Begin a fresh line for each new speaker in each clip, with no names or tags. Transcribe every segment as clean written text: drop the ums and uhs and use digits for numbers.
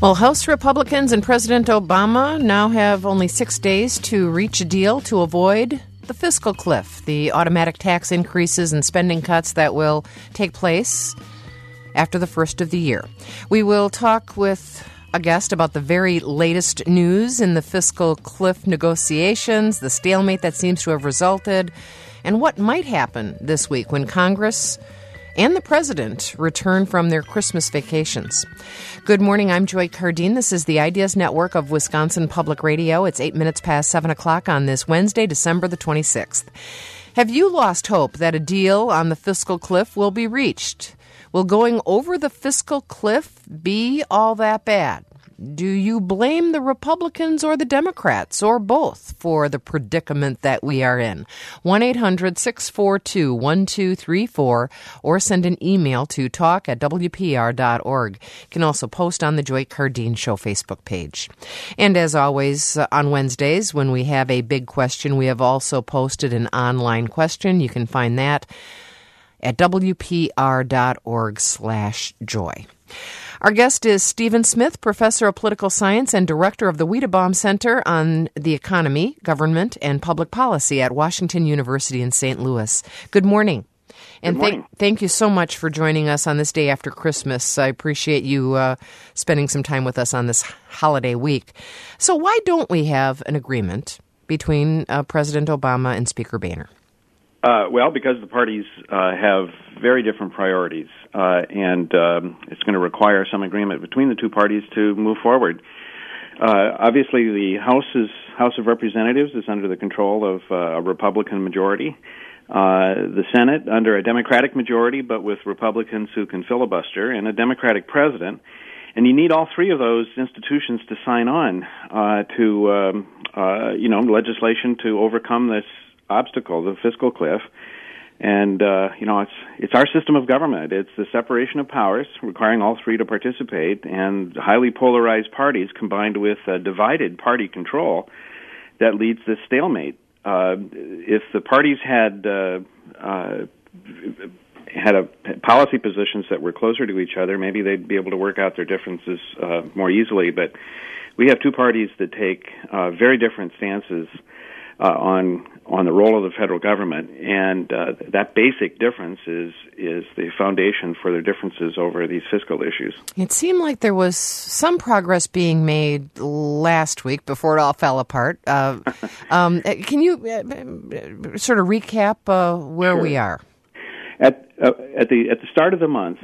Well, House Republicans and President Obama now have only 6 days to reach a deal to avoid the fiscal cliff, the automatic tax increases and spending cuts that will take place after the first of the year. We will talk with a guest about the very latest news in the fiscal cliff negotiations, the stalemate that seems to have resulted, and what might happen this week when Congress and the President return from their Christmas vacations. Good morning, I'm Joy Cardine. This is the Ideas Network of Wisconsin Public Radio. It's 8 minutes past 7 o'clock on this Wednesday, December the 26th. Have you lost hope that a deal on the fiscal cliff will be reached? Will going over the fiscal cliff be all that bad? Do you blame the Republicans or the Democrats or both for the predicament that we are in? 1-800-642-1234 or send an email to talk@wpr.org. You can also post on the Joy Cardine Show Facebook page. And as always, on Wednesdays, when we have a big question, we have also posted an online question. You can find that at wpr.org/joy. Our guest is Stephen Smith, Professor of Political Science and Director of the Wiedebaum Center on the Economy, Government, and Public Policy at Washington University in St. Louis. Good morning. And thank you so much for joining us on this day after Christmas. I appreciate you spending some time with us on this holiday week. So why don't we have an agreement between President Obama and Speaker Boehner?
Well, because the parties have very different priorities, and it's going to require some agreement between the two parties to move forward. Obviously, the House of Representatives is under the control of a Republican majority. The Senate under a Democratic majority, but with Republicans who can filibuster, and a Democratic president. And you need all three of those institutions to sign on to legislation to overcome this obstacle, the fiscal cliff. And it's our system of government. It's the separation of powers, requiring all three to participate, and highly polarized parties combined with divided party control that leads to stalemate. If the parties had policy positions that were closer to each other, maybe they'd be able to work out their differences more easily. But we have two parties that take very different stances on the role of the federal government, and that basic difference is the foundation for their differences over these fiscal issues.
It seemed like there was some progress being made last week before it all fell apart. Can you sort of recap where we are?
At the start of the month,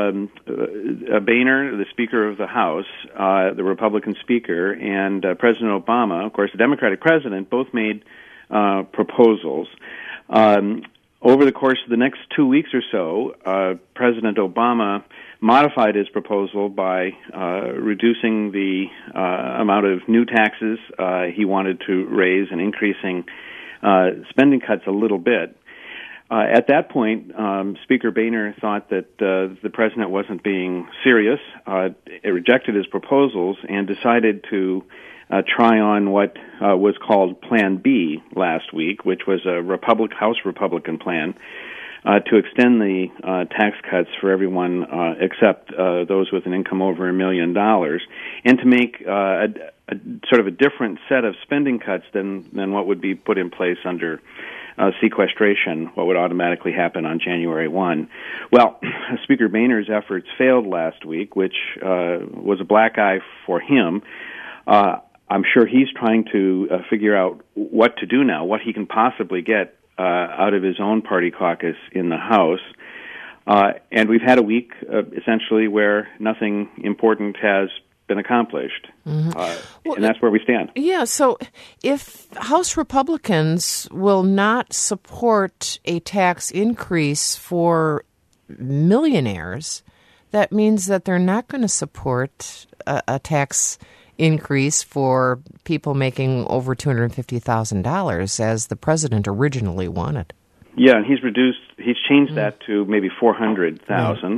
Boehner, the Speaker of the House, the Republican Speaker, and President Obama, of course, the Democratic President, both made proposals. Over the course of the next 2 weeks or so, President Obama modified his proposal by reducing the amount of new taxes he wanted to raise and increasing spending cuts a little bit. At that point, Speaker Boehner thought that the president wasn't being serious. It rejected his proposals and decided to try on what was called Plan B last week, which was a House Republican plan to extend the tax cuts for everyone except those with an income over $1 million, and to make a sort of a different set of spending cuts than what would be put in place under sequestration, what would automatically happen on January 1. Well, Speaker Boehner's efforts failed last week, which was a black eye for him. I'm sure he's trying to figure out what to do now, what he can possibly get out of his own party caucus in the House. And we've had a week, essentially, where nothing important has been accomplished. Mm-hmm. And that's where we stand.
Yeah, so if House Republicans will not support a tax increase for millionaires, that means that they're not going to support a tax increase for people making over $250,000 as the president originally wanted.
Yeah, and he's changed that to maybe $400,000.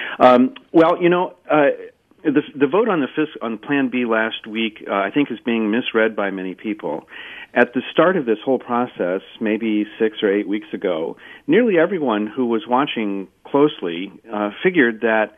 The vote on Plan B last week, I think, is being misread by many people. At the start of this whole process, maybe 6 or 8 weeks ago, nearly everyone who was watching closely figured that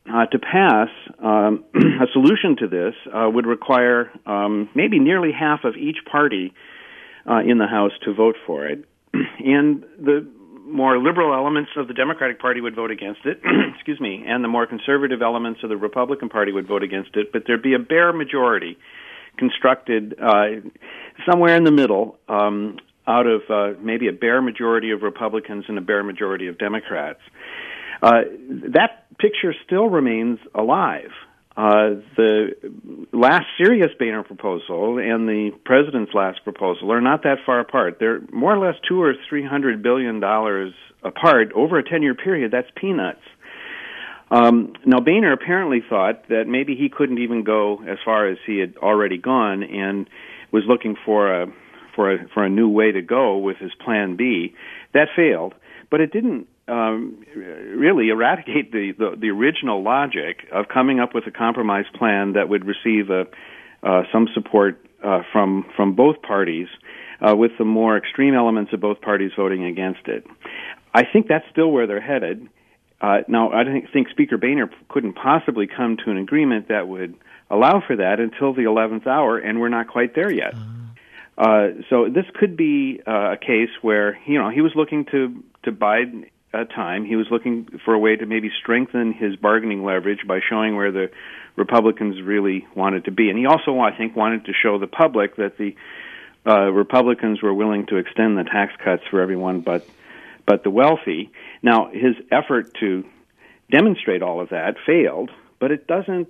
to pass a solution to this would require maybe nearly half of each party in the House to vote for it. And the more liberal elements of the Democratic Party would vote against it, excuse me, and the more conservative elements of the Republican Party would vote against it, but there'd be a bare majority constructed somewhere in the middle out of maybe a bare majority of Republicans and a bare majority of Democrats. That picture still remains alive. The last serious Boehner proposal and the president's last proposal are not that far apart. They're more or less $200 or $300 billion apart over a 10-year period. That's peanuts. Now, Boehner apparently thought that maybe he couldn't even go as far as he had already gone, and was looking for a new way to go with his Plan B. That failed, but it didn't really eradicate the original logic of coming up with a compromise plan that would receive some support from both parties, with the more extreme elements of both parties voting against it. I think that's still where they're headed. Now, I think Speaker Boehner couldn't possibly come to an agreement that would allow for that until the 11th hour, and we're not quite there yet. So this could be a case where, he was looking to bide time. He was looking for a way to maybe strengthen his bargaining leverage by showing where the Republicans really wanted to be. And he also, I think, wanted to show the public that the Republicans were willing to extend the tax cuts for everyone but the wealthy. Now, his effort to demonstrate all of that failed, but it doesn't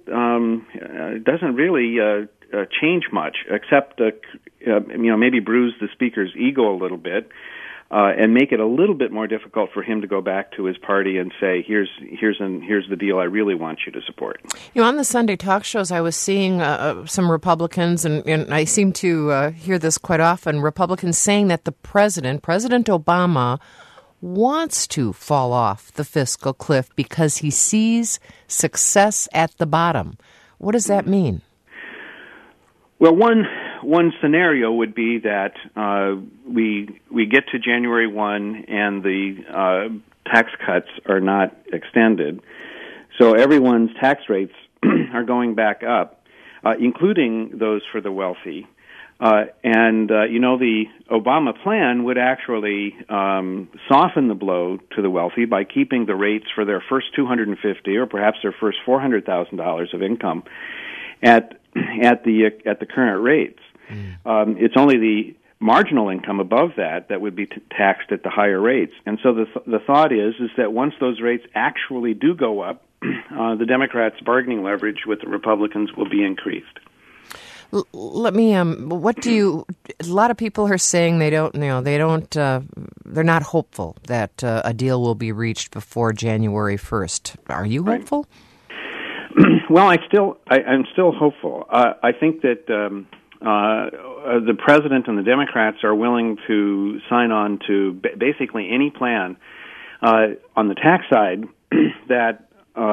really change much, except maybe bruise the speaker's ego a little bit, and make it a little bit more difficult for him to go back to his party and say, here's the deal I really want you to support.
On the Sunday talk shows, I was seeing some Republicans, and I seem to hear this quite often, Republicans saying that the President Obama, wants to fall off the fiscal cliff because he sees success at the bottom. What does that mean?
Well, one scenario would be that we get to January 1 and the tax cuts are not extended, so everyone's tax rates are going back up, including those for the wealthy. The Obama plan would actually soften the blow to the wealthy by keeping the rates for their first $250,000 or perhaps their first $400,000 of income at the current rates. It's only the marginal income above that would be taxed at the higher rates. And so the thought is that once those rates actually do go up, the Democrats' bargaining leverage with the Republicans will be increased.
Let me. A lot of people are saying they're not hopeful that a deal will be reached before January 1st. Are you hopeful?
Well, I'm still hopeful. I think that the president and the Democrats are willing to sign on to basically any plan on the tax side that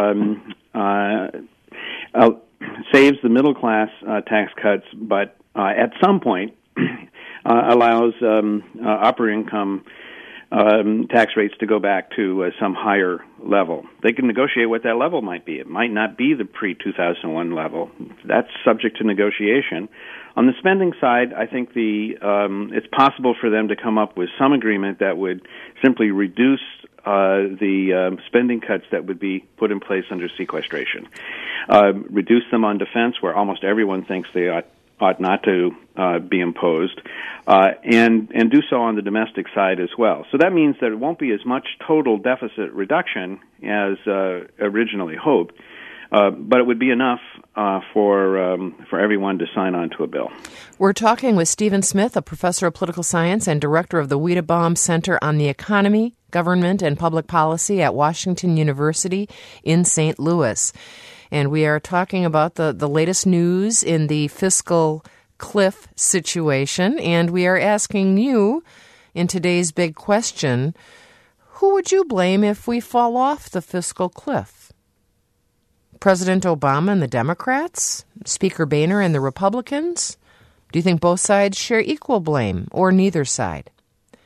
saves the middle class tax cuts, but at some point allows upper income tax rates to go back to some higher level. They can negotiate what that level might be. It might not be the pre-2001 level. That's subject to negotiation. On the spending side, I think it's possible for them to come up with some agreement that would simply reduce the spending cuts that would be put in place under sequestration. Reduce them on defense, where almost everyone thinks they ought not to be imposed, and do so on the domestic side as well. So that means that it won't be as much total deficit reduction as originally hoped, but it would be enough for everyone to sign on to a bill.
We're talking with Stephen Smith, a professor of political science and director of the Weidebaum Center on the Economy, Government, and Public Policy at Washington University in St. Louis. And we are talking about the latest news in the fiscal cliff situation, and we are asking you in today's big question, who would you blame if we fall off the fiscal cliff? President Obama and the Democrats? Speaker Boehner and the Republicans? Do you think both sides share equal blame, or neither side?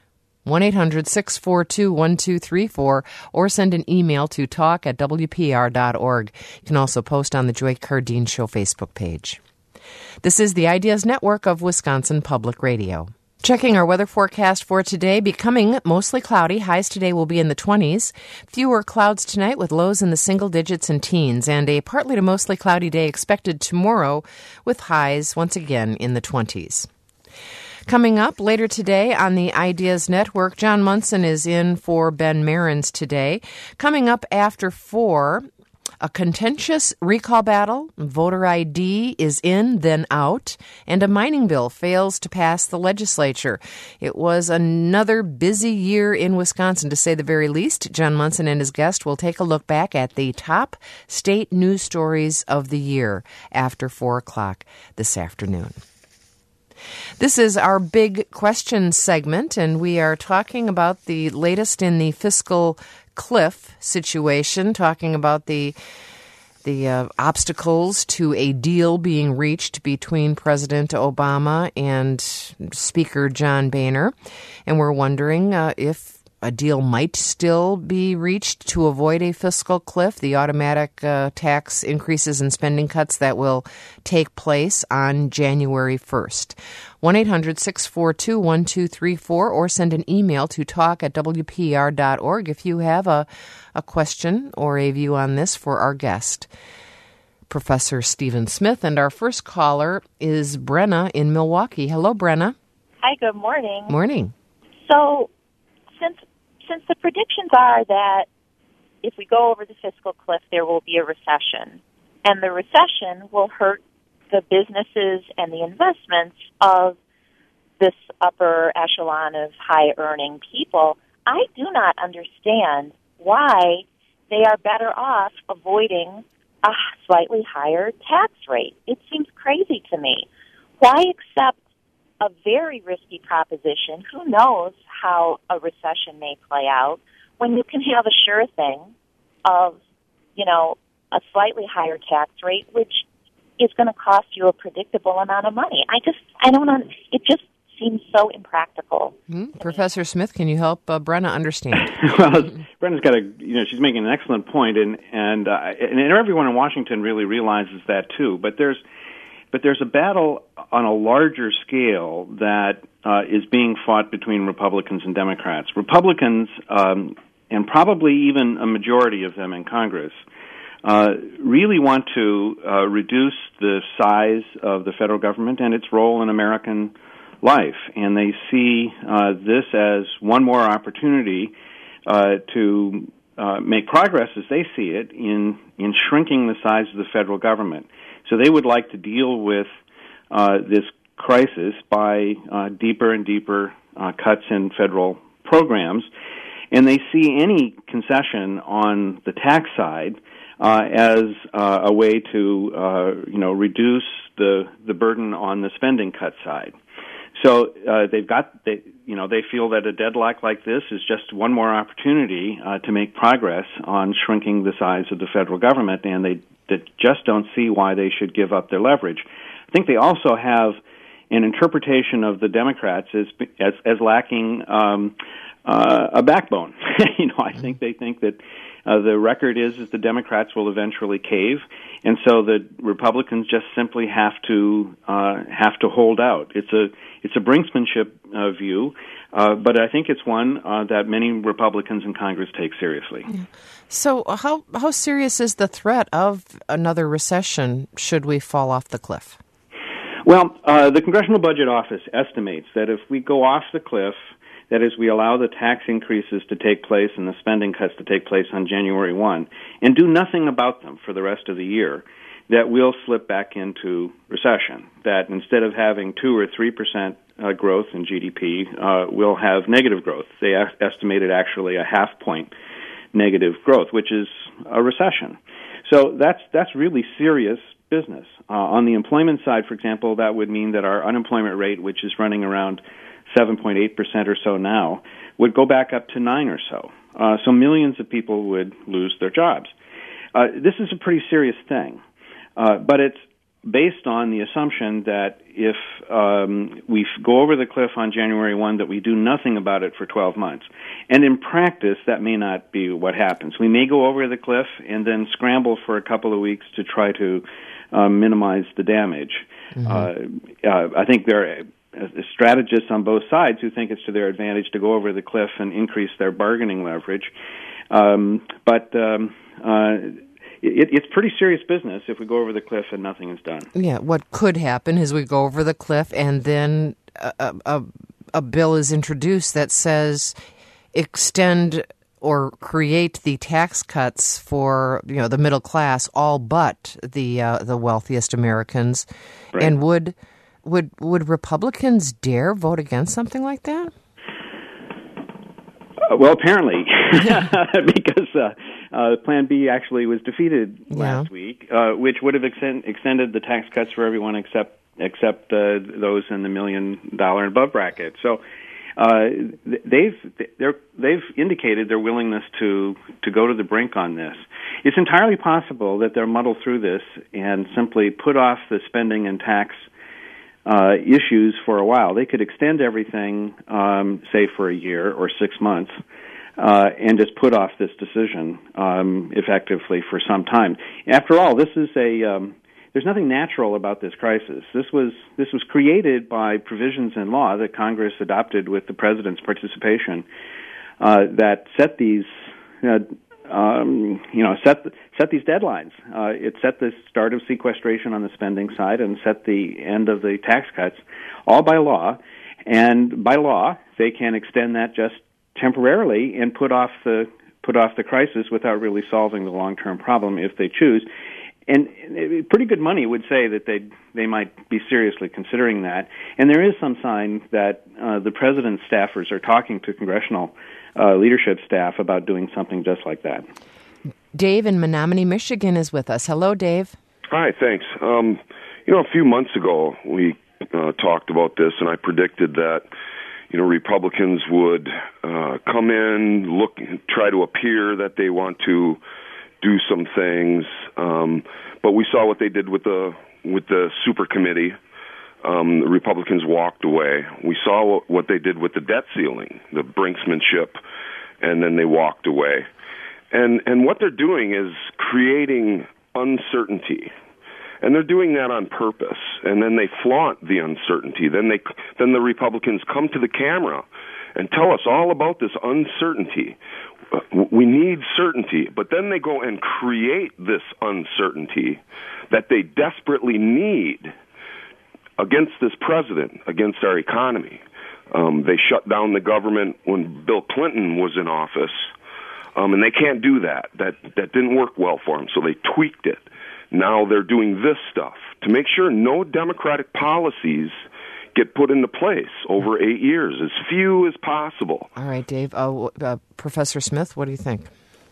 1-800-642-1234, or send an email to talk@wpr.org. You can also post on the Joy Cardine Show Facebook page. This is the Ideas Network of Wisconsin Public Radio. Checking our weather forecast for today, becoming mostly cloudy. Highs today will be in the 20s. Fewer clouds tonight with lows in the single digits and teens. And a partly to mostly cloudy day expected tomorrow with highs once again in the 20s. Coming up later today on the Ideas Network, John Munson is in for Ben Marins today. Coming up after 4, a contentious recall battle, voter ID is in, then out, and a mining bill fails to pass the legislature. It was another busy year in Wisconsin, to say the very least. John Munson and his guest will take a look back at the top state news stories of the year after 4 o'clock this afternoon. This is our big question segment, and we are talking about the latest in the fiscal cliff situation, talking about the obstacles to a deal being reached between President Obama and Speaker John Boehner. And we're wondering if a deal might still be reached to avoid a fiscal cliff, the automatic tax increases and spending cuts that will take place on January 1st. 1-800-642-1234, or send an email to talk@wpr.org if you have a question or a view on this for our guest, Professor Stephen Smith. And our first caller is Brenna in Milwaukee. Hello, Brenna.
Hi, good morning.
Morning.
So, since the predictions are that if we go over the fiscal cliff, there will be a recession, and the recession will hurt the businesses and the investments of this upper echelon of high-earning people, I do not understand why they are better off avoiding a slightly higher tax rate. It seems crazy to me. Why accept a very risky proposition? Who knows how a recession may play out when you can have a sure thing of, a slightly higher tax rate, which is going to cost you a predictable amount of money. It just seems so impractical.
Professor Smith, can you help Brenna understand?
Well, Brenna's got she's making an excellent point, and everyone in Washington really realizes that too. But there's a battle on a larger scale that is being fought between Republicans and Democrats. Republicans, and probably even a majority of them in Congress, really want to reduce the size of the federal government and its role in American life. And they see this as one more opportunity to make progress, as they see it, in shrinking the size of the federal government. So they would like to deal with this crisis by deeper and deeper cuts in federal programs. And they see any concession on the tax side as a way to reduce the burden on the spending cut side. So they feel that a deadlock like this is just one more opportunity to make progress on shrinking the size of the federal government, and they just don't see why they should give up their leverage. I think they also have an interpretation of the Democrats as lacking a backbone. I think they think that the record is the Democrats will eventually cave, and so the Republicans just simply have to hold out. It's a brinksmanship view, but I think it's one that many Republicans in Congress take seriously.
Yeah. So how serious is the threat of another recession should we fall off the cliff?
Well, the Congressional Budget Office estimates that if we go off the cliff, that is, we allow the tax increases to take place and the spending cuts to take place on January 1, and do nothing about them for the rest of the year, that we'll slip back into recession. That instead of having 2 or 3% growth in GDP, we'll have negative growth. They estimated actually a half-point negative growth, which is a recession. So that's really serious business. On the employment side, for example, that would mean that our unemployment rate, which is running around 7.8% or so now, would go back up to 9 or so. So millions of people would lose their jobs. This is a pretty serious thing, but it's based on the assumption that if we go over the cliff on January 1, that we do nothing about it for 12 months. And in practice, that may not be what happens. We may go over the cliff and then scramble for a couple of weeks to try to minimize the damage. I think there are strategists on both sides who think it's to their advantage to go over the cliff and increase their bargaining leverage. It's pretty serious business if we go over the cliff and nothing is done.
Yeah, what could happen is we go over the cliff and then a bill is introduced that says extend or create the tax cuts for the middle class, all but the wealthiest Americans.
Right.
And would Republicans dare vote against something like that?
Well, apparently, because Plan B actually was defeated last week, which would have extended the tax cuts for everyone except those in the $1 million and above bracket. So they've indicated their willingness to go to the brink on this. It's entirely possible that they'll muddle through this and simply put off the spending and tax issues for a while. They could extend everything, say, for a year or 6 months, and just put off this decision effectively for some time. After all, this is there's nothing natural about this crisis. This was created by provisions in law that Congress adopted with the president's participation that set these set these deadlines. It set the start of sequestration on the spending side and set the end of the tax cuts, all by law. And by law, they can extend that just temporarily and put off the crisis without really solving the long-term problem if they choose. And pretty good money would say that they might be seriously considering that. And there is some sign that the president's staffers are talking to congressional leadership staff about doing something just like that.
Dave in Menominee, Michigan is with us. Hello, Dave.
Hi, thanks. A few months ago we talked about this, and I predicted that Republicans would come in, try to appear that they want to do some things, but we saw what they did with the super committee. The Republicans walked away. We saw what they did with the debt ceiling, the brinksmanship, and then they walked away. And what they're doing is creating uncertainty. And they're doing that on purpose. And then they flaunt the uncertainty. Then the Republicans come to the camera and tell us all about this uncertainty. We need certainty. But then they go and create this uncertainty that they desperately need against this president, against our economy. They shut down the government when Bill Clinton was in office. And they can't do that. That didn't work well for them, so they tweaked it. Now they're doing this stuff to make sure no Democratic policies get put into place over 8 years, as few as possible.
All right, Dave. Professor Smith, what do you think?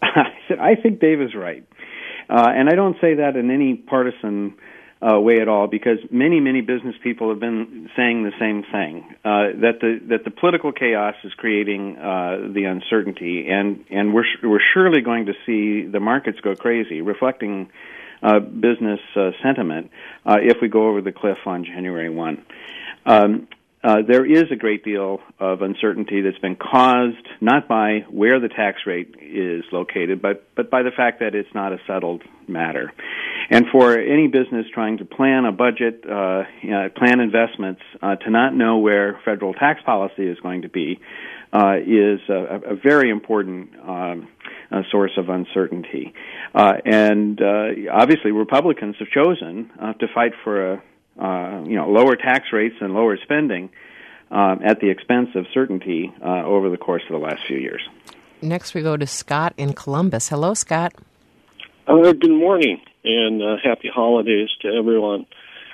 I think Dave is right. And I don't say that in any partisan way at all, because many business people have been saying the same thing, that the political chaos is creating the uncertainty, and we're surely going to see the markets go crazy, reflecting business sentiment if we go over the cliff on January 1. There is a great deal of uncertainty that's been caused not by where the tax rate is located, but by the fact that it's not a settled matter. And for any business trying to plan a budget, plan investments, to not know where federal tax policy is going to be is a very important source of uncertainty. And obviously Republicans have chosen to fight for lower tax rates and lower spending at the expense of certainty over the course of the last few years.
Next we go to Scott in Columbus. Hello, Scott.
Good morning, and happy holidays to everyone.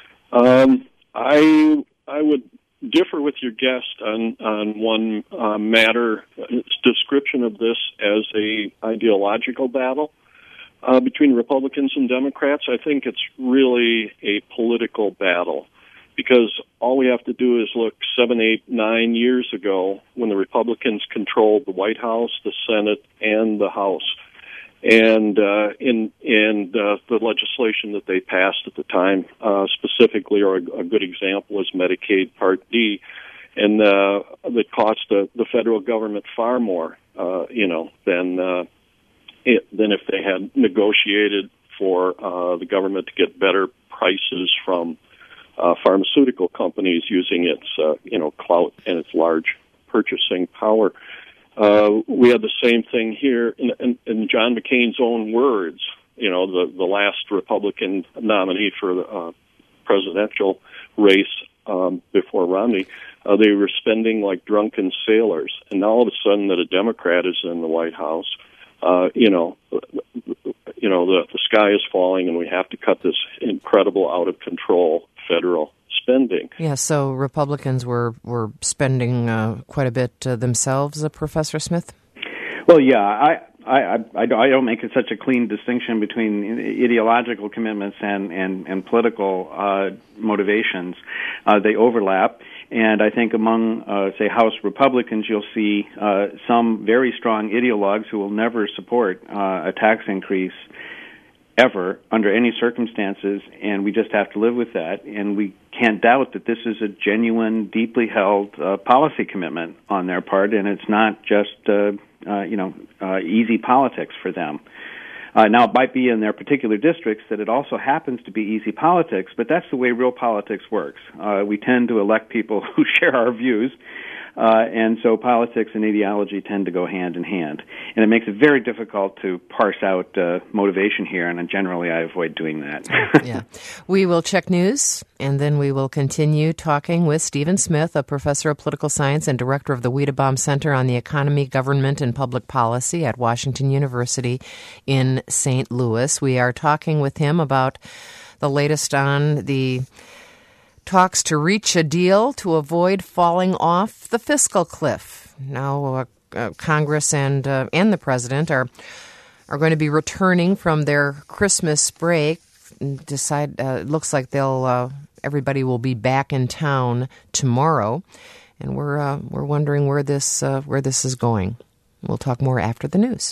I would differ with your guest on one matter, description of this as a ideological battle between Republicans and Democrats. I think it's really a political battle, because all we have to do is look 7, 8, 9 years ago when the Republicans controlled the White House, the Senate, and the House. And the legislation that they passed at the time, specifically, or a good example, is Medicaid Part D, and that cost the federal government far more, than if they had negotiated for the government to get better prices from pharmaceutical companies using its clout and its large purchasing power. We had the same thing here in John McCain's own words. The last Republican nominee for the presidential race before Romney, they were spending like drunken sailors, and now all of a sudden that a Democrat is in the White House, the sky is falling, and we have to cut this incredible, out of control federal spending.
Yeah, so Republicans were spending quite a bit themselves, Professor Smith?
Well, yeah, I don't make it such a clean distinction between ideological commitments and political motivations. They overlap, and I think among, say, House Republicans, you'll see some very strong ideologues who will never support a tax increase ever, under any circumstances, and we just have to live with that. And we can't doubt that this is a genuine, deeply held policy commitment on their part, and it's not just easy politics for them. Now, it might be in their particular districts that it also happens to be easy politics, but that's the way real politics works. We tend to elect people who share our views, and so politics and ideology tend to go hand in hand. And it makes it very difficult to parse out motivation here, and generally I avoid doing that.
Yeah. We will check news, and then we will continue talking with Stephen Smith, a professor of political science and director of the Wiedebaum Center on the Economy, Government, and Public Policy at Washington University in St. Louis. We are talking with him about the latest on the talks to reach a deal to avoid falling off the fiscal cliff. Now, Congress and the president are going to be returning from their Christmas break. Looks like everybody will be back in town tomorrow, and we're wondering where this is going. We'll talk more after the news.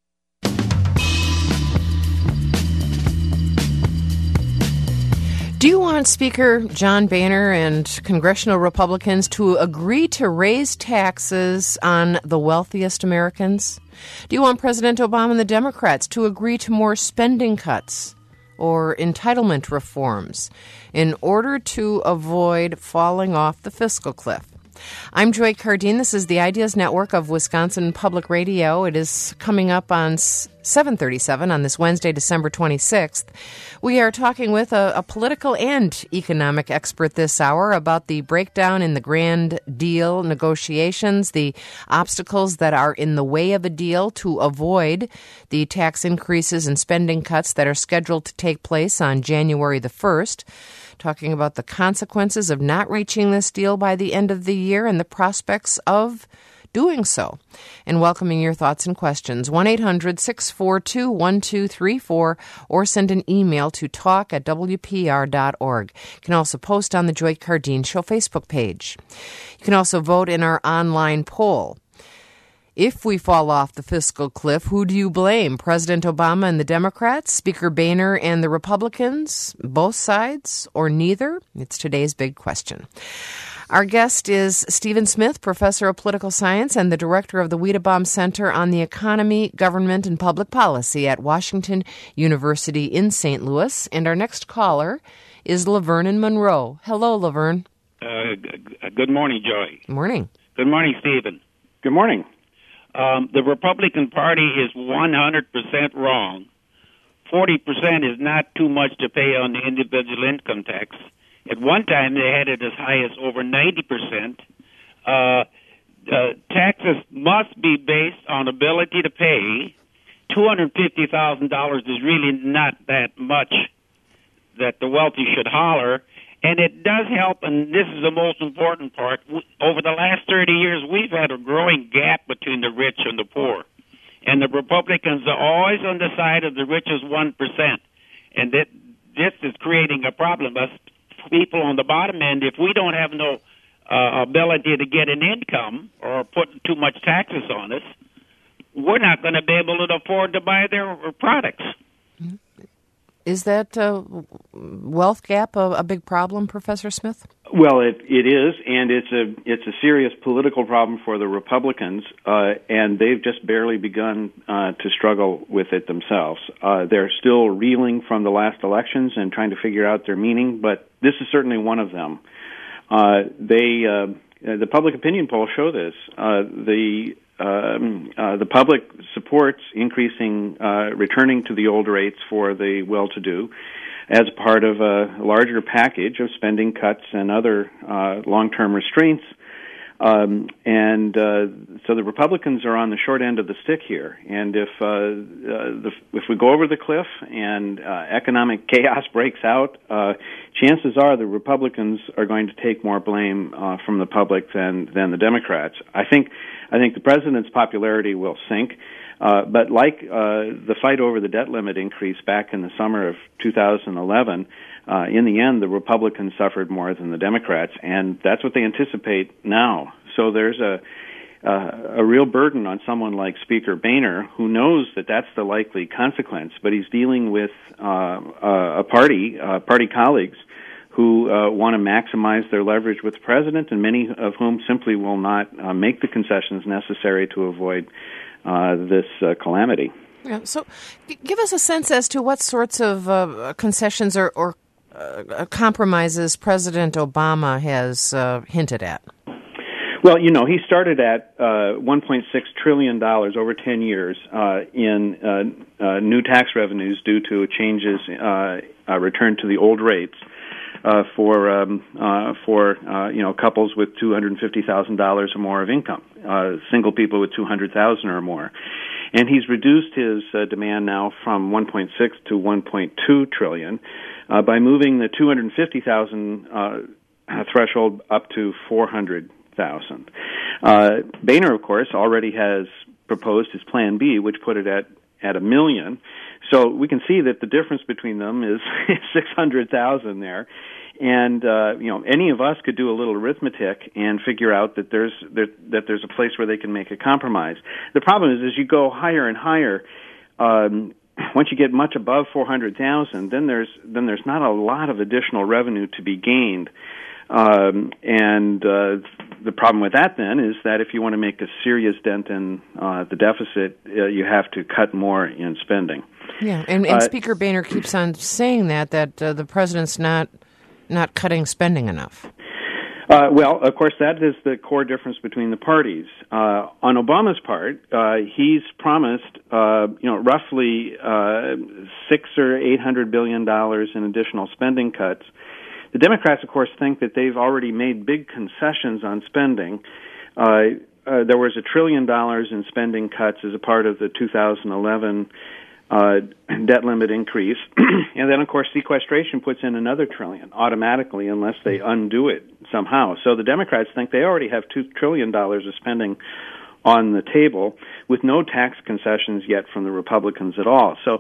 Do you want Speaker John Boehner and congressional Republicans to agree to raise taxes on the wealthiest Americans? Do you want President Obama and the Democrats to agree to more spending cuts or entitlement reforms in order to avoid falling off the fiscal cliff? I'm Joy Cardine. This is the Ideas Network of Wisconsin Public Radio. It is coming up on 7:37 on this Wednesday, December 26th. We are talking with a political and economic expert this hour about the breakdown in the grand deal negotiations, the obstacles that are in the way of a deal to avoid the tax increases and spending cuts that are scheduled to take place on January the 1st. Talking about the consequences of not reaching this deal by the end of the year and the prospects of doing so. And welcoming your thoughts and questions. 1-800-642-1234 or send an email to talk@wpr.org. You can also post on the Joy Cardine Show Facebook page. You can also vote in our online poll. If we fall off the fiscal cliff, who do you blame? President Obama and the Democrats, Speaker Boehner and the Republicans, both sides, or neither? It's today's big question. Our guest is Stephen Smith, professor of political science and the director of the Wiedebaum Center on the Economy, Government, and Public Policy at Washington University in St. Louis. And our next caller is Laverne in Monroe. Hello, Laverne.
Good morning, Joy.
Morning.
Good morning, Stephen.
Good morning.
The Republican Party is 100% wrong. 40% is not too much to pay on the individual income tax. At one time, they had it as high as over 90%. Taxes must be based on ability to pay. $250,000 is really not that much that the wealthy should holler. And it does help, and this is the most important part. Over the last 30 years, we've had a growing gap between the rich and the poor. And the Republicans are always on the side of the richest 1%. And this is creating a problem. Us people on the bottom end, if we don't have no ability to get an income or put too much taxes on us, we're not going to be able to afford to buy their products.
Is that wealth gap a big problem, Professor Smith?
Well, it is, and it's a serious political problem for the Republicans, and they've just barely begun to struggle with it themselves. They're still reeling from the last elections and trying to figure out their meaning, but this is certainly one of them. The public opinion polls show this. The public supports increasing, returning to the old rates for the well-to-do as part of a larger package of spending cuts and other long-term restraints. So the Republicans are on the short end of the stick here. And if we go over the cliff and economic chaos breaks out, chances are the Republicans are going to take more blame from the public than the Democrats. I think the president's popularity will sink. But like the fight over the debt limit increase back in the summer of 2011, in the end, the Republicans suffered more than the Democrats, and that's what they anticipate now. So there's a real burden on someone like Speaker Boehner, who knows that that's the likely consequence, but he's dealing with party colleagues who want to maximize their leverage with the president, and many of whom simply will not make the concessions necessary to avoid this calamity.
Yeah, so give us a sense as to what sorts of concessions or compromises President Obama has hinted at.
Well, he started at $1.6 trillion over 10 years in new tax revenues due to changes, return to the old rates for couples with $250,000 or more of income, single people with $200,000 or more. And he's reduced his demand now from 1.6 to 1.2 trillion by moving the 250,000 threshold up to 400,000. Boehner, of course, already has proposed his Plan B, which put it at $1 million. So we can see that the difference between them is 600,000 there. And any of us could do a little arithmetic and figure out that there's a place where they can make a compromise. The problem is, as you go higher and higher, once you get much above 400,000, then there's not a lot of additional revenue to be gained. The problem with that then is that if you want to make a serious dent in the deficit, you have to cut more in spending.
Yeah, and Speaker Boehner keeps on saying that the president's not cutting spending enough.
Well, of course, that is the core difference between the parties. On Obama's part, he's promised, roughly $600 or $800 billion in additional spending cuts. The Democrats, of course, think that they've already made big concessions on spending. There was $1 trillion in spending cuts as a part of the 2011 debt limit increase, and then, of course, sequestration puts in another $1 trillion automatically unless they undo it somehow. So the Democrats think they already have $2 trillion of spending on the table with no tax concessions yet from the Republicans at all. So,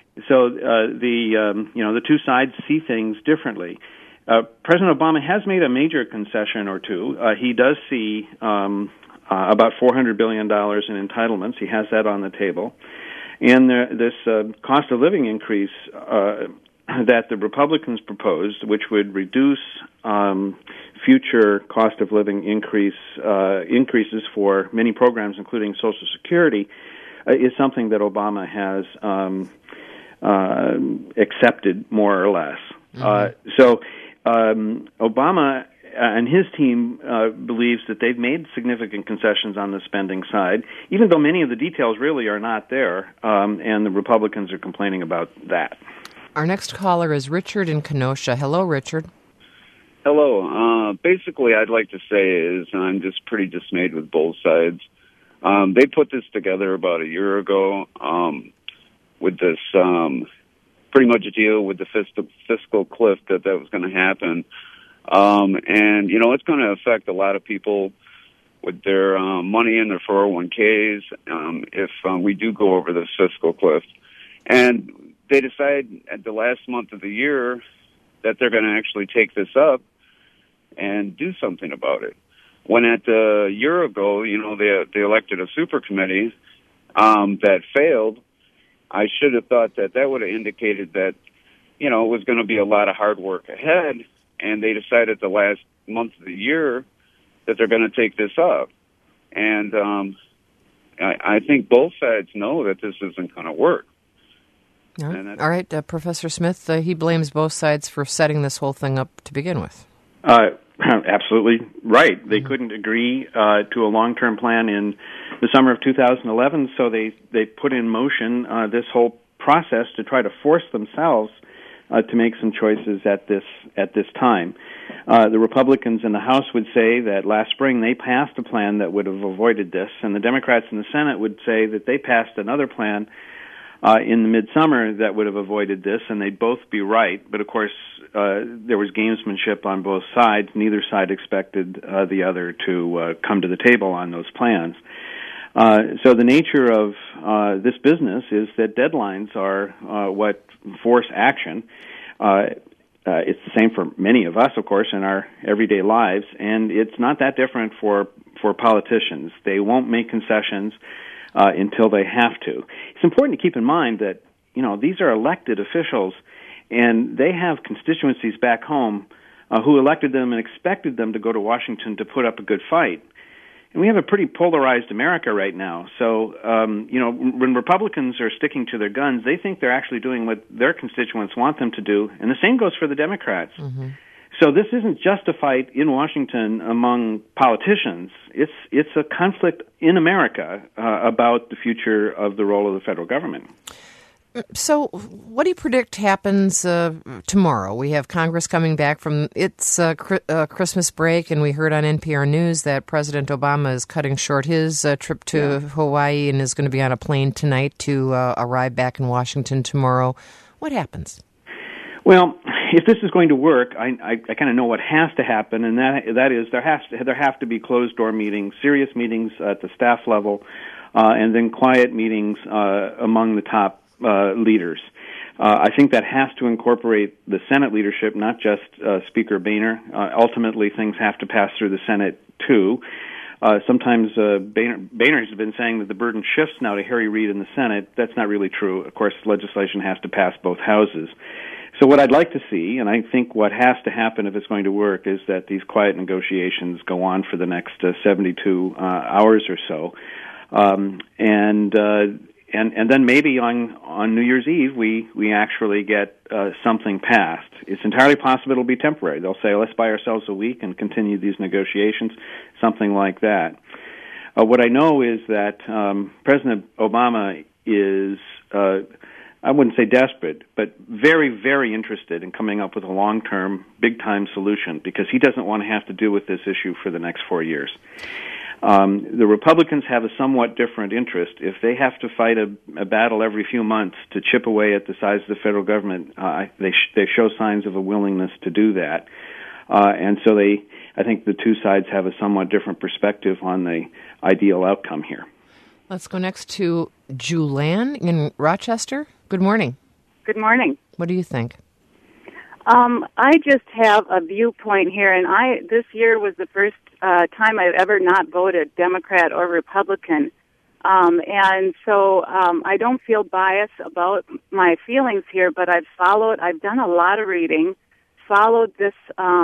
the two sides see things differently. President Obama has made a major concession or two. He does see about $400 billion in entitlements. He has that on the table. And this cost of living increase that the Republicans proposed, which would reduce future cost of living increases for many programs, including Social Security, is something that Obama has accepted more or less. Obama and his team believes that they've made significant concessions on the spending side, even though many of the details really are not there, and the Republicans are complaining about that.
Our next caller is Richard in Kenosha. Hello, Richard.
Hello. Basically, I'd like to say is I'm just pretty dismayed with both sides. They put this together about a year ago with this pretty much a deal with the fiscal cliff that was going to happen. And, it's going to affect a lot of people with their money in their 401ks if we do go over this fiscal cliff. And they decide at the last month of the year that they're going to actually take this up and do something about it. When at a year ago, they elected a super committee that failed, I should have thought that would have indicated that, it was going to be a lot of hard work ahead, and they decided the last month of the year that they're going to take this up. And I think both sides know that this isn't going to work.
All right. Professor Smith, he blames both sides for setting this whole thing up to begin with.
Absolutely right. They couldn't agree to a long-term plan in the summer of 2011, so they put in motion this whole process to try to force themselves to make some choices at this time. The Republicans in the House would say that last spring they passed a plan that would have avoided this, and the Democrats in the Senate would say that they passed another plan in the midsummer that would have avoided this, and they'd both be right. But of course, there was gamesmanship on both sides. Neither side expected the other to come to the table on those plans. So the nature of this business is that deadlines are what force action. It's the same for many of us, of course, in our everyday lives, and it's not that different for politicians. They won't make concessions until they have to. It's important to keep in mind that, these are elected officials, and they have constituencies back home who elected them and expected them to go to Washington to put up a good fight. And we have a pretty polarized America right now. So, when Republicans are sticking to their guns, they think they're actually doing what their constituents want them to do, and the same goes for the Democrats. Mm-hmm. So this isn't just a fight in Washington among politicians. It's a conflict in America about the future of the role of the federal government.
So what do you predict happens tomorrow? We have Congress coming back from its Christmas break, and we heard on NPR News that President Obama is cutting short his trip to Hawaii and is going to be on a plane tonight to arrive back in Washington tomorrow. What happens?
Well, if this is going to work, I kind of know what has to happen, and that is there have to be closed-door meetings, serious meetings at the staff level, and then quiet meetings among the top leaders. I think that has to incorporate the Senate leadership, not just Speaker Boehner. Ultimately, things have to pass through the Senate, too. Sometimes Boehner has been saying that the burden shifts now to Harry Reid in the Senate. That's not really true. Of course, legislation has to pass both houses. So what I'd like to see, and I think what has to happen if it's going to work, is that these quiet negotiations go on for the next 72 hours or so. And then maybe on New Year's Eve we actually get something passed. It's entirely possible it'll be temporary. They'll say, let's buy ourselves a week and continue these negotiations, something like that. What I know is that President Obama is, I wouldn't say desperate, but very, very interested in coming up with a long-term, big-time solution because he doesn't want to have to deal with this issue for the next 4 years. The Republicans have a somewhat different interest. If they have to fight a battle every few months to chip away at the size of the federal government, they show signs of a willingness to do that. And so I think the two sides have a somewhat different perspective on the ideal outcome here.
Let's go next to Julan in Rochester. Good morning.
Good morning.
What do you think?
I just have a viewpoint here, and this year was the first time I've ever not voted Democrat or Republican, and so I don't feel biased about my feelings here, but I've done a lot of reading, followed this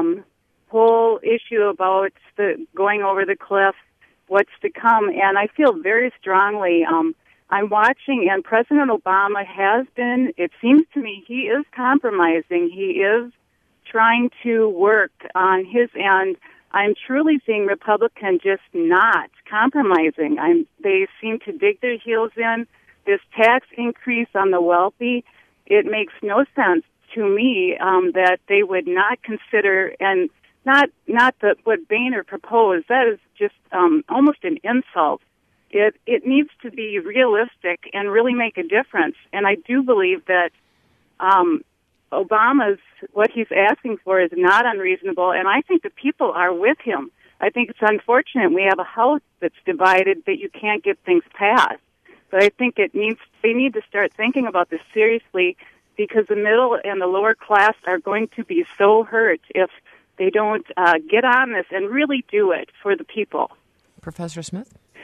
whole issue about the going over the cliff, what's to come, and I feel very strongly. I'm watching, and President Obama has been, it seems to me, he is compromising. He is trying to work on his end. I'm truly seeing Republicans just not compromising. They seem to dig their heels in. This tax increase on the wealthy, it makes no sense to me that they would not consider, and not what Boehner proposed. That is just almost an insult. It needs to be realistic and really make a difference. And I do believe that Obama's, what he's asking for is not unreasonable, and I think the people are with him. I think it's unfortunate we have a House that's divided that you can't get things passed. But I think they need to start thinking about this seriously because the middle and the lower class are going to be so hurt if they don't get on this and really do it for the people.
Professor Smith?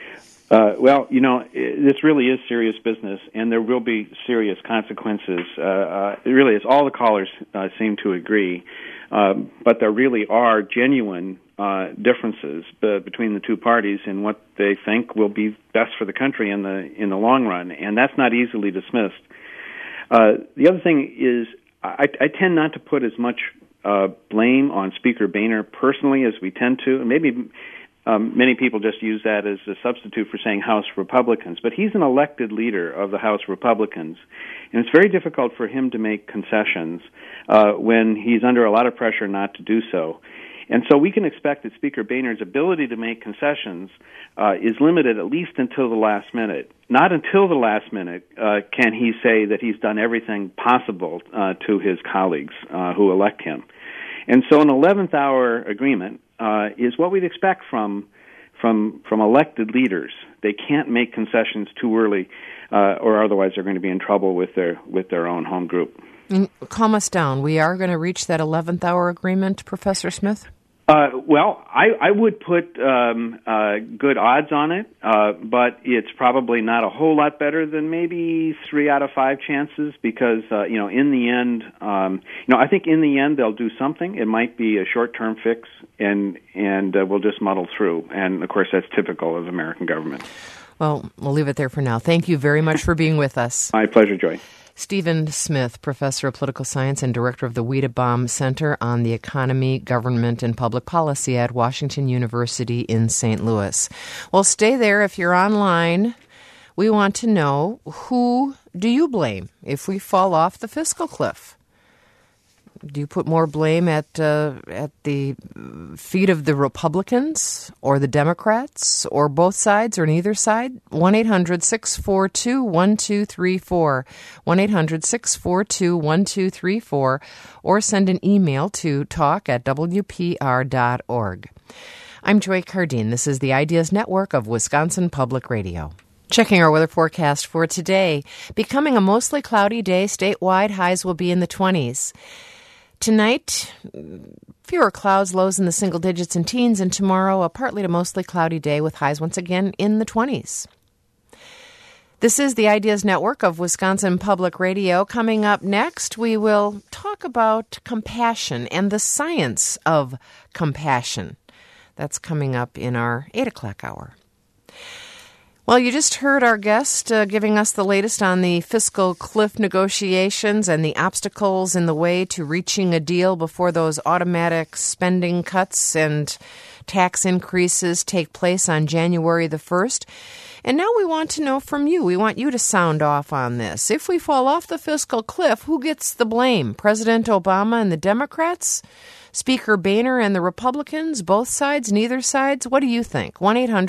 Well, this really is serious business, and there will be serious consequences. It really is. All the callers seem to agree, but there really are genuine differences between the two parties in what they think will be best for the country in the long run, and that's not easily dismissed. The other thing is, I tend not to put as much blame on Speaker Boehner personally as we tend to, and maybe. Many people just use that as a substitute for saying House Republicans, but he's an elected leader of the House Republicans, and it's very difficult for him to make concessions when he's under a lot of pressure not to do so. And so we can expect that Speaker Boehner's ability to make concessions is limited at least until the last minute. Not until the last minute can he say that he's done everything possible to his colleagues who elect him. And so an 11th hour agreement is what we'd expect from elected leaders. They can't make concessions too early, or otherwise they're going to be in trouble with their own home group.
And calm us down. We are going to reach that 11th hour agreement, Professor Smith?
Well, I would put good odds on it, but it's probably not a whole lot better than maybe 3 out of 5 chances because, in the end, I think in the end they'll do something. It might be a short-term fix, and we'll just muddle through. And, of course, that's typical of American government.
Well, we'll leave it there for now. Thank you very much for being with us.
My pleasure, Joy.
Stephen Smith, Professor of Political Science and Director of the Wiedebaum Center on the Economy, Government, and Public Policy at Washington University in St. Louis. Well, stay there if you're online. We want to know, who do you blame if we fall off the fiscal cliff? Do you put more blame at the feet of the Republicans or the Democrats or both sides or neither side? 1-800-642-1234, 1-800-642-1234, or send an email to talk@wpr.org. I'm Joy Cardine. This is the Ideas Network of Wisconsin Public Radio. Checking our weather forecast for today. Becoming a mostly cloudy day, statewide highs will be in the 20s. Tonight, fewer clouds, lows in the single digits and teens, and tomorrow a partly to mostly cloudy day with highs once again in the 20s. This is the Ideas Network of Wisconsin Public Radio. Coming up next, we will talk about compassion and the science of compassion. That's coming up in our 8 o'clock hour. Well, you just heard our guest giving us the latest on the fiscal cliff negotiations and the obstacles in the way to reaching a deal before those automatic spending cuts and tax increases take place on January the 1st. And now we want to know from you. We want you to sound off on this. If we fall off the fiscal cliff, who gets the blame? President Obama and the Democrats? Speaker Boehner and the Republicans? Both sides? Neither sides? What do you think?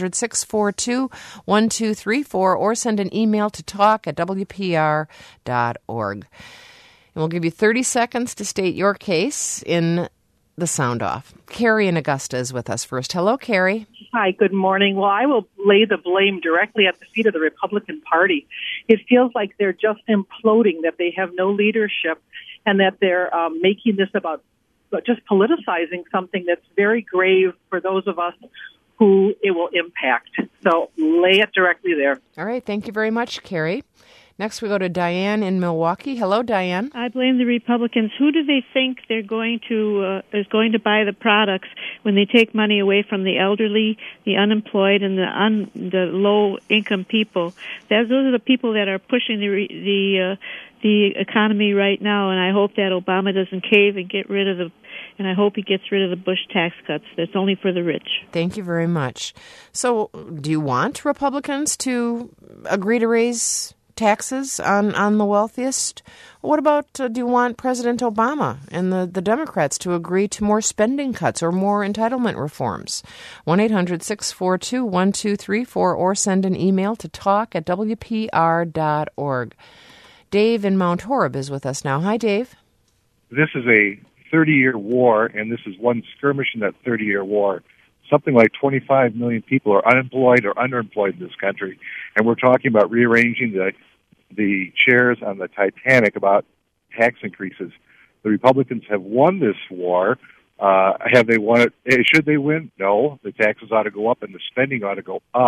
1-800-642-1234 or send an email to talk@wpr.org. And we'll give you 30 seconds to state your case in the sound off. Carrie in Augusta is with us first. Hello, Carrie.
Hi, good morning. Well, I will lay the blame directly at the feet of the Republican Party. It feels like they're just imploding, that they have no leadership, and that they're making this about just politicizing something that's very grave for those of us who it will impact. So lay it directly there.
All right. Thank you very much, Carrie. Next, we go to Diane in Milwaukee. Hello, Diane.
I blame the Republicans. Who do they think is going to buy the products when they take money away from the elderly, the unemployed, and the low-income people? Those are the people that are pushing the economy right now, and I hope that Obama doesn't cave and I hope he gets rid of the Bush tax cuts. That's only for the rich.
Thank you very much. So, do you want Republicans to agree to raise taxes on the wealthiest? What about, do you want President Obama and the Democrats to agree to more spending cuts or more entitlement reforms? 1-800-642-1234 or send an email to talk@wpr.org. Dave in Mount Horeb is with us now. Hi, Dave.
This is a 30-year war, and this is one skirmish in that 30-year war. Something like 25 million people are unemployed or underemployed in this country, and we're talking about rearranging the chairs on the Titanic about tax increases. The Republicans have won this war. Have they won it? Should they win? No. The taxes ought to go up and the spending ought to go up.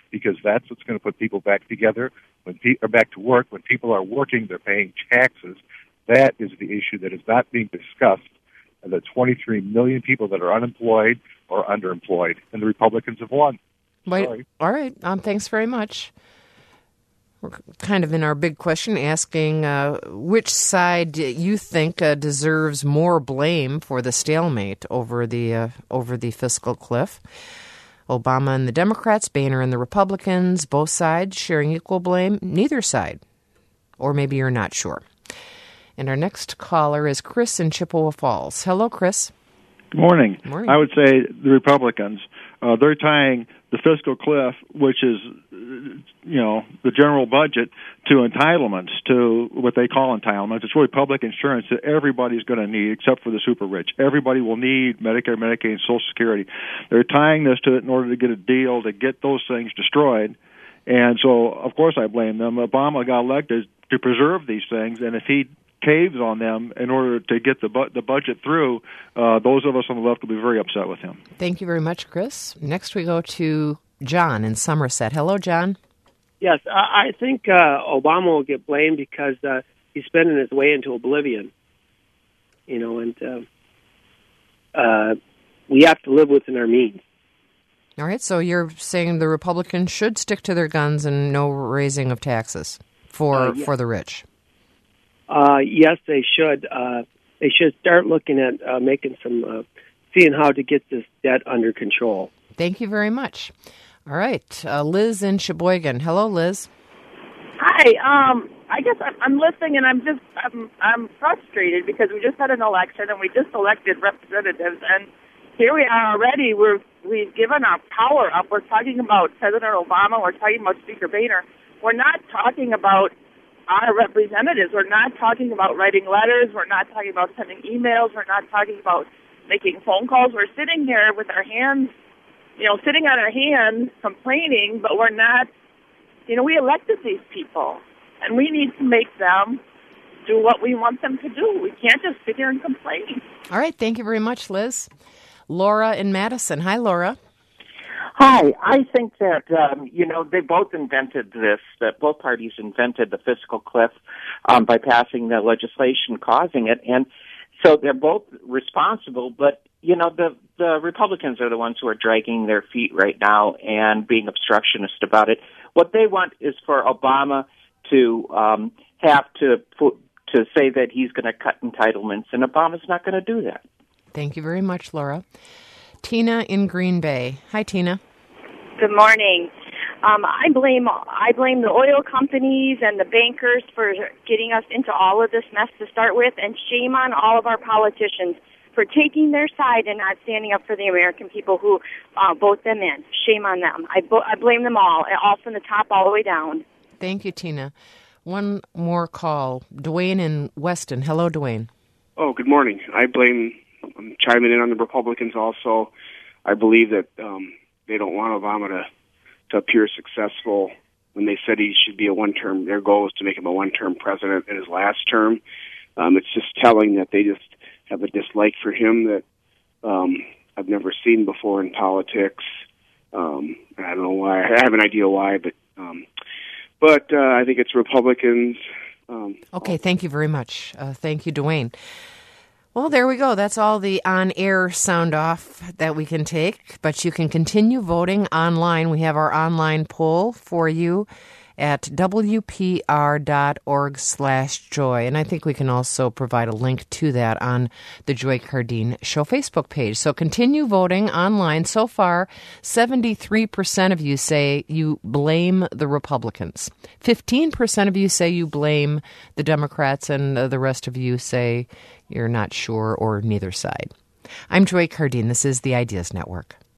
because that's what's going to put people back together, or back to work. When people are working, they're paying taxes. That is the issue that is not being discussed. The 23 million people that are unemployed or underemployed, and the Republicans have won.
Wait, all right. Thanks very much. We're kind of in our big question asking which side you think deserves more blame for the stalemate over the fiscal cliff. Obama and the Democrats, Boehner and the Republicans, both sides sharing equal blame, neither side. Or maybe you're not sure. And our next caller is Chris in Chippewa Falls. Hello, Chris.
Good morning.
Good morning.
I would say the Republicans, they're tying the fiscal cliff, which is, the general budget, to entitlements, to what they call entitlements. It's really public insurance that everybody's going to need except for the super rich. Everybody will need Medicare, Medicaid, and Social Security. They're tying this to it in order to get a deal to get those things destroyed. And so, of course, I blame them. Obama got elected to preserve these things, and if he caves on them in order to get the budget through, those of us on the left will be very upset with him.
Thank you very much, Chris. Next we go to John in Somerset. Hello, John.
Yes, I think Obama will get blamed because he's spending his way into oblivion. And we have to live within our means.
All right, so you're saying the Republicans should stick to their guns and no raising of taxes for the rich.
Yes, they should. They should start looking at seeing how to get this debt under control.
Thank you very much. All right, Liz in Sheboygan. Hello, Liz.
Hi. I guess I'm listening, and I'm frustrated because we just had an election and we just elected representatives, and here we are already. We've given our power up. We're talking about President Obama. We're talking about Speaker Boehner. We're not talking about our representatives. We're not talking about writing letters. We're not talking about sending emails. We're not talking about making phone calls. We're sitting here with our hands, sitting on our hands, complaining, but we're not, we elected these people, and we need to make them do what we want them to do. We can't just sit here and complain.
All right. Thank you very much, Liz. Laura in Madison. Hi, Laura.
Hi. I think that, they both invented this, that both parties invented the fiscal cliff by passing the legislation causing it. And so they're both responsible, but, the Republicans are the ones who are dragging their feet right now and being obstructionist about it. What they want is for Obama to have to say that he's going to cut entitlements, and Obama's not going to do that.
Thank you very much, Laura. Tina in Green Bay. Hi, Tina.
Good morning. I blame the oil companies and the bankers for getting us into all of this mess to start with, and shame on all of our politicians for taking their side and not standing up for the American people who vote them in. Shame on them. I blame them all from the top all the way down.
Thank you, Tina. One more call. Dwayne in Weston. Hello, Dwayne.
Oh, good morning. I'm chiming in on the Republicans also. I believe that they don't want Obama to appear successful when they said he should be a one-term. Their goal is to make him a one-term president in his last term. It's just telling that they just have a dislike for him that I've never seen before in politics. I don't know why. I have an idea why, but I think it's Republicans.
Okay, thank you very much. Thank you, Dwayne. Well, there we go. That's all the on-air sound-off that we can take, but you can continue voting online. We have our online poll for you at wpr.org/joy, and I think we can also provide a link to that on the Joy Cardine Show Facebook page. So continue voting online. So far, 73% of you say you blame the Republicans. 15% of you say you blame the Democrats, and the rest of you say you're not sure or neither side. I'm Joy Cardine. This is the Ideas Network.